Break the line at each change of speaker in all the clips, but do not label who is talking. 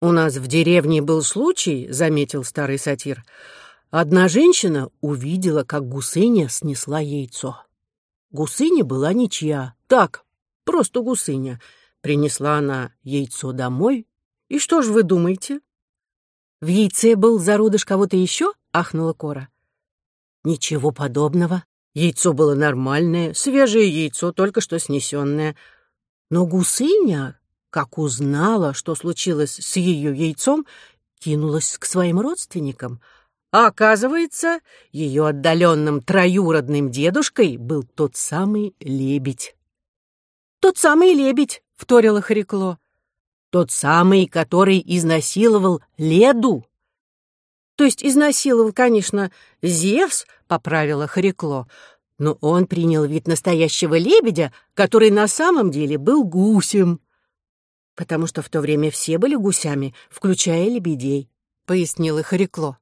«У нас в деревне был случай, — заметил старый сатир, — одна женщина увидела, как гусыня снесла яйцо. Гусыня была ничья, так, просто гусыня. Принесла она яйцо домой, и что ж вы думаете?» «В яйце был зародыш кого-то еще?» — ахнула Кора. «Ничего подобного. Яйцо было нормальное, свежее яйцо, только что снесенное. Но гусыня, как узнала, что случилось с ее яйцом, кинулась к своим родственникам. А оказывается, ее отдаленным троюродным дедушкой был тот самый лебедь». «Тот самый лебедь», — вторила Хрикло. «Тот самый, который изнасиловал Леду». «То есть изнасиловал, конечно, Зевс», — поправила Хрикло, «но он принял вид настоящего лебедя, который на самом деле был гусем». «Потому что в то время все были гусями, включая лебедей», — пояснила Хрикло.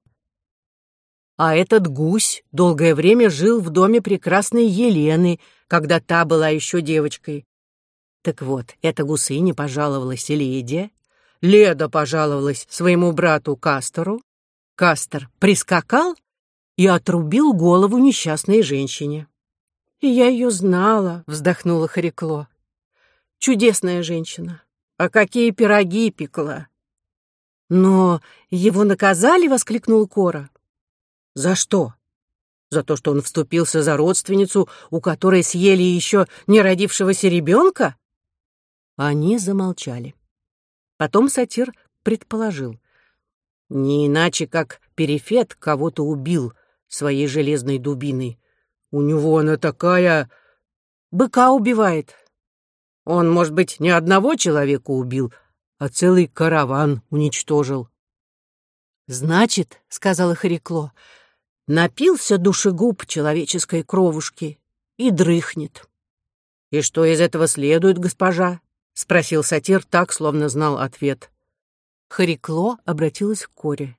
«А этот гусь долгое время жил в доме прекрасной Елены, когда та была еще девочкой. Так вот, эта гусыня пожаловалась Леде, Леда пожаловалась своему брату Кастору, Кастор прискакал и отрубил голову несчастной женщине». «И я ее знала», — вздохнула Хрикло. «Чудесная женщина. А какие пироги пекла!» «Но его наказали?» — воскликнул Кора. «За что?» «За то, что он вступился за родственницу, у которой съели еще не родившегося ребенка?» Они замолчали. Потом сатир предположил: «Не иначе, как Перифет кого-то убил своей железной дубиной. У него она такая... быка убивает. Он, может быть, не одного человека убил, а целый караван уничтожил». «Значит, — сказала Хрикло, — напился душегуб человеческой кровушки и дрыхнет». «И что из этого следует, госпожа?» — спросил сатир так, словно знал ответ. Хрикло обратилась к Коре.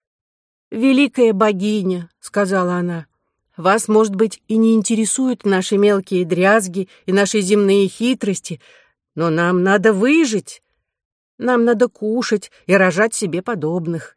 «Великая богиня, — сказала она, — вас, может быть, и не интересуют наши мелкие дрязги и наши земные хитрости, но нам надо выжить, нам надо кушать и рожать себе подобных».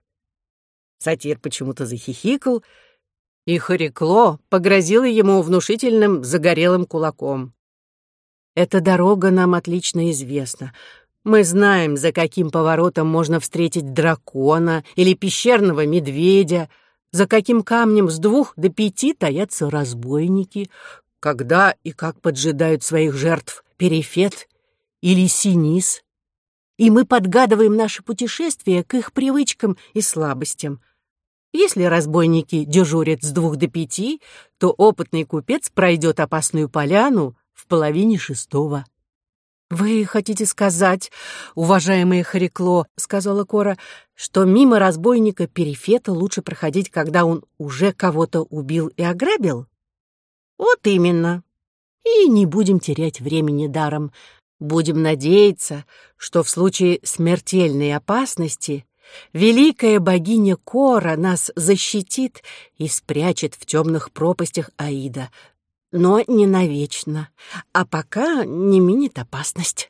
Сатир почему-то захихикал, и Хрикло погрозила ему внушительным загорелым кулаком. «Эта дорога нам отлично известна. Мы знаем, за каким поворотом можно встретить дракона или пещерного медведя, за каким камнем с 2 до 5 таятся разбойники, когда и как поджидают своих жертв Перифет или Синис. И мы подгадываем наше путешествие к их привычкам и слабостям. Если разбойники дежурят с 2 до 5, то опытный купец пройдет опасную поляну в 5:30. «Вы хотите сказать, уважаемая Хрикло, — сказала Кора, — что мимо разбойника Перифета лучше проходить, когда он уже кого-то убил и ограбил?» «Вот именно. И не будем терять времени даром. Будем надеяться, что в случае смертельной опасности великая богиня Кора нас защитит и спрячет в темных пропастях Аида, но не навечно, а пока не минит опасность».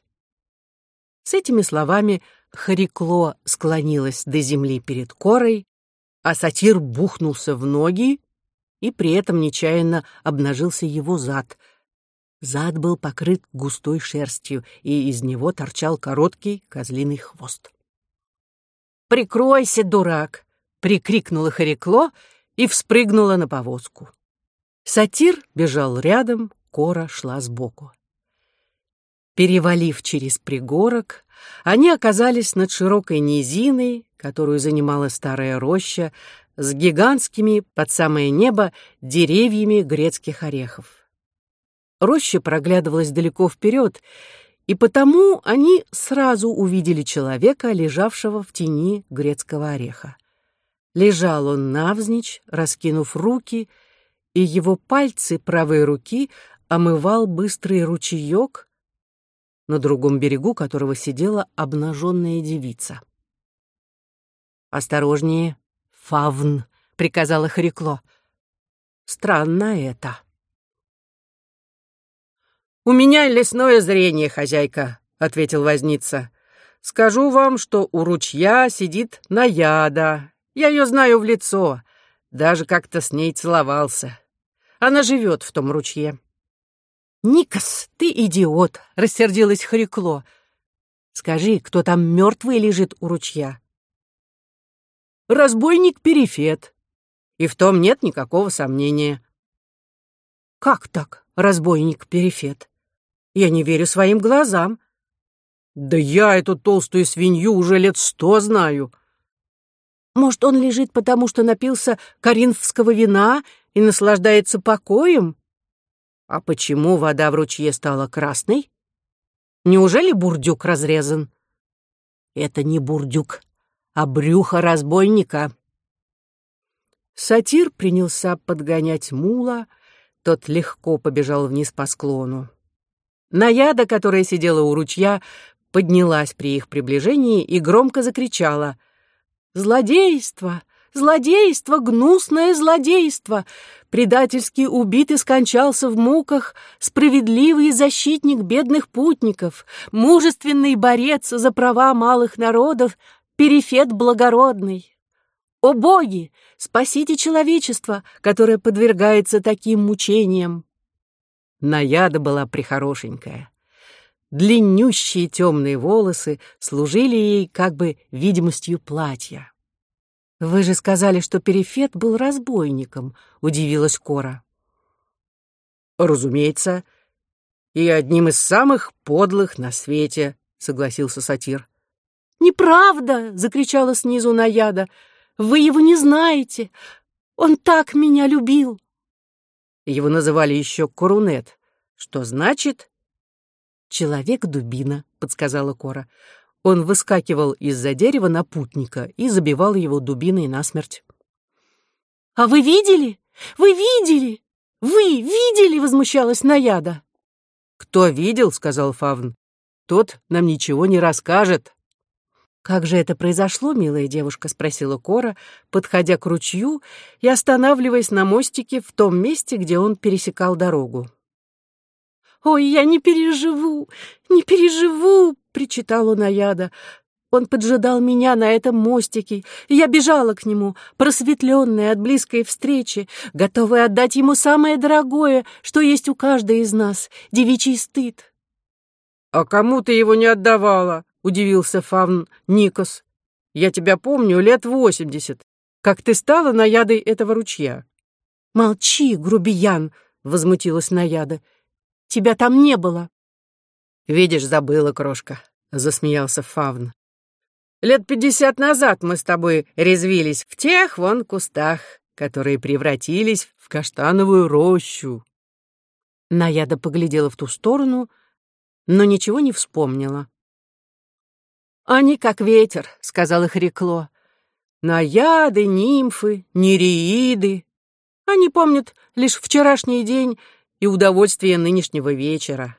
С этими словами Хрикло склонилась до земли перед Корой, а сатир бухнулся в ноги, и при этом нечаянно обнажился его зад. Зад был покрыт густой шерстью, и из него торчал короткий козлиный хвост. «Прикройся, дурак!» — прикрикнула Хрикло и вспрыгнула на повозку. Сатир бежал рядом, Кора шла сбоку. Перевалив через пригорок, они оказались над широкой низиной, которую занимала старая роща, с гигантскими под самое небо деревьями грецких орехов. Роща проглядывалась далеко вперед, и потому они сразу увидели человека, лежавшего в тени грецкого ореха. Лежал он навзничь, раскинув руки, и его пальцы правой руки омывал быстрый ручеек, на другом берегу которого сидела обнаженная девица. «Осторожнее, фавн», — приказала Хрикло. «Странно это». «У меня лесное зрение, хозяйка», — ответил возница. Скажу вам, что у ручья сидит Наяда. Я ее знаю в лицо. Даже как-то с ней целовался. Она живет в том ручье».
«Никос, ты идиот!» — рассердилась Хрикло. «Скажи, кто там мертвый лежит у ручья?»
«Разбойник Перифет. И в том нет никакого сомнения».
«Как так, разбойник Перифет? Я не верю своим глазам».
«Да я эту толстую свинью уже лет 100 знаю».
«Может, он лежит потому, что напился коринфского вина и наслаждается покоем?»
«А почему вода в ручье стала красной?»
«Неужели бурдюк разрезан?»
«Это не бурдюк, а брюхо разбойника». Сатир принялся подгонять мула, тот легко побежал вниз по склону. Наяда, которая сидела у ручья, поднялась при их приближении и громко закричала: «Злодейство! Злодейство! Гнусное злодейство! Предательски убит и скончался в муках справедливый защитник бедных путников, мужественный борец за права малых народов, Перифет благородный! О боги! Спасите человечество, которое подвергается таким мучениям!» Наяда была прихорошенькая. Длиннющие темные волосы служили ей как бы видимостью платья.
«Вы же сказали, что Перифет был разбойником», — удивилась Кора.
«Разумеется, и одним из самых подлых на свете», — согласился Сатир.
«Неправда!» — закричала снизу Наяда. «Вы его не знаете! Он так меня любил!»
Его называли еще Корунет, что значит
«Человек-дубина», — подсказала Кора.
Он выскакивал из-за дерева на путника и забивал его дубиной насмерть.
«А вы видели? Вы видели? Вы видели?» — возмущалась Наяда.
«Кто видел, — сказал Фавн, — тот нам ничего не расскажет».
«Как же это произошло, милая девушка?» — спросила Кора, подходя к ручью и останавливаясь на мостике в том месте, где он пересекал дорогу. «Ой, я не переживу, не переживу!» — причитала Наяда. «Он поджидал меня на этом мостике, и я бежала к нему, просветленная от близкой встречи, готовая отдать ему самое дорогое, что есть у каждой из нас — девичий стыд».
«А кому ты его не отдавала?» — удивился Фавн Никос. «Я тебя помню 80 лет, как ты стала Наядой этого ручья».
«Молчи, грубиян!» — возмутилась Наяда. «Тебя там не было».
«Видишь, забыла, крошка», — засмеялся Фавн. 50 лет назад мы с тобой резвились в тех вон кустах, которые превратились в каштановую рощу».
Наяда поглядела в ту сторону, но ничего не вспомнила.
«Они как ветер», — сказала Хрикло. «Наяды, нимфы, нереиды. Они помнят лишь вчерашний день и удовольствие нынешнего вечера».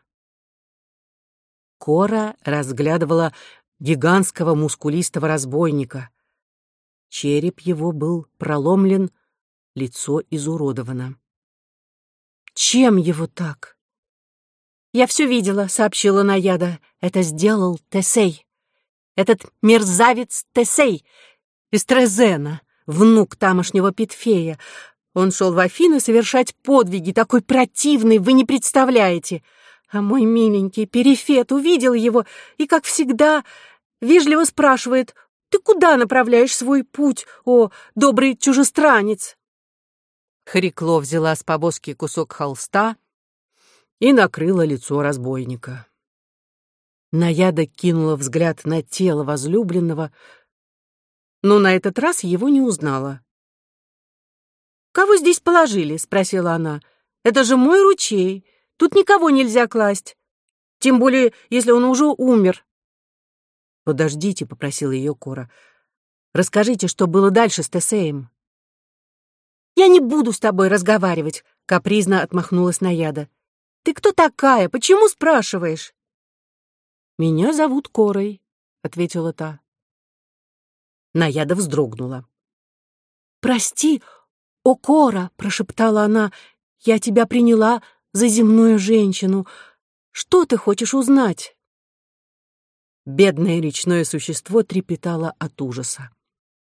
Кора разглядывала гигантского мускулистого разбойника. Череп его был проломлен, лицо изуродовано. «Чем его так?» «Я все видела», — сообщила Наяда. «Это сделал Тесей. Этот мерзавец Тесей из Трезена, внук тамошнего Петфея. Он шел в Афины совершать подвиги, такой противный, вы не представляете. А мой миленький Перифет увидел его и, как всегда, вежливо спрашивает: «Ты куда направляешь свой путь, о добрый чужестранец?»
Хрикло взяла с повозки кусок холста и накрыла лицо разбойника.
Наяда кинула взгляд на тело возлюбленного, но на этот раз его не узнала. «Кого здесь положили?» — спросила она. «Это же мой ручей. Тут никого нельзя класть. Тем более, если он уже умер». «Подождите», — попросила ее Кора. «Расскажите, что было дальше с Тесеем». «Я не буду с тобой разговаривать», — капризно отмахнулась Наяда. «Ты кто такая? Почему спрашиваешь?» «Меня зовут Корой», — ответила та. Наяда вздрогнула. «Прости, о Кора», — прошептала она, — «я тебя приняла за земную женщину. Что ты хочешь узнать?» Бедное речное существо трепетало от ужаса.